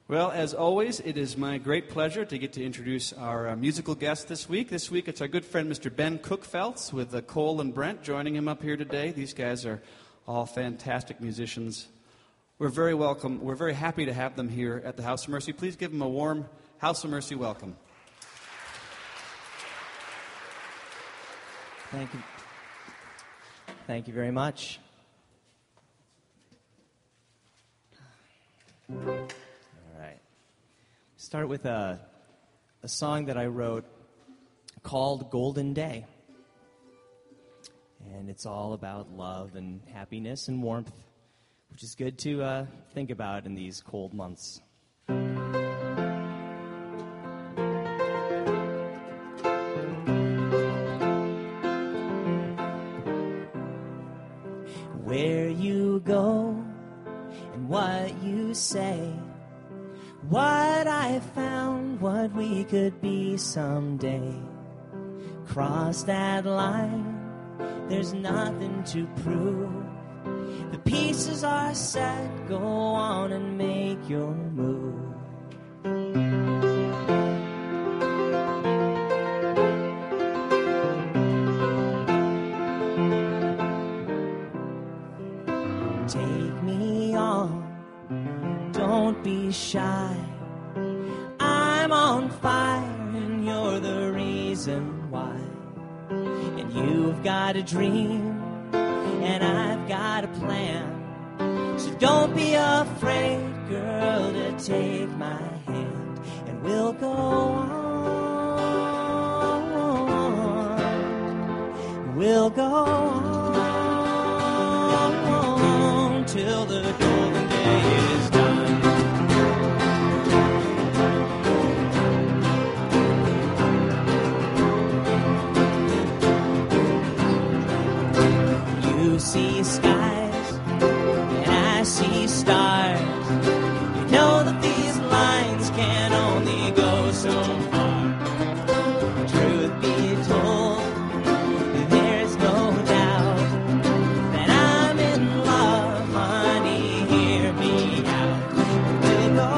Well, as always, it is my great pleasure to get to introduce our musical guest this week. This week, it's our good friend, Mr. Ben Cookfeltz, with Cole and Brent joining him up here today. These guys are all fantastic musicians. We're very welcome. We're very happy to have them here at the House of Mercy. Please give them a warm House of Mercy welcome. Thank you. Thank you very much. All right. Start with a song that I wrote called Golden Day. And it's all about love and happiness and warmth, which is good to think about in these cold months. Where you go and what you say, what I found, what we could be someday. Cross that line, there's nothing to prove. The pieces are set, go on and make your move. Take me on, don't be shy. I'm on fire and you're the reason why. And you've got a dream and I've got a plan. So don't be afraid, girl, to take my hand. And we'll go on, we'll go on till the golden day is done. You see skies and I see stars. You know that these lines can only go so far. Truth be told, there's no doubt that I'm in love, honey, hear me out. We'll go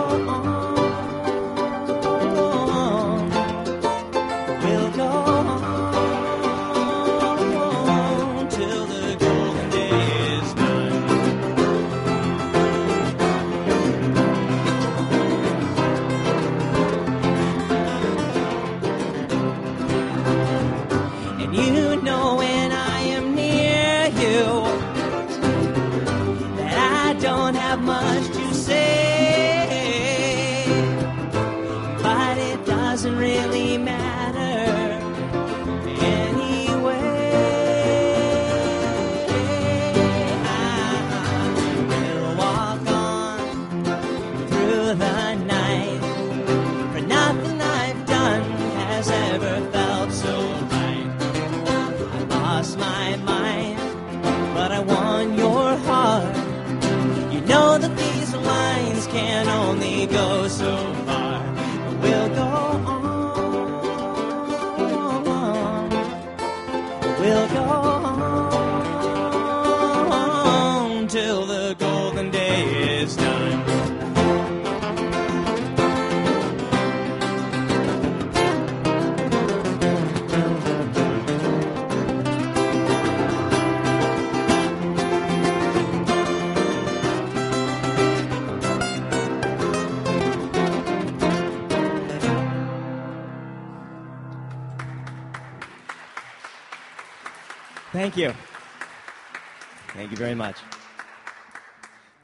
on, we'll go on till the golden day is done. And you know when I am near you that I don't have much to say, but it doesn't really matter anyway. We'll walk on through the night, for nothing I've done has ever felt so right. I lost my mind, but I won your heart. You know that these lines can only go so far. We'll go on, we'll go on till the golden day is done. Thank you. Thank you very much.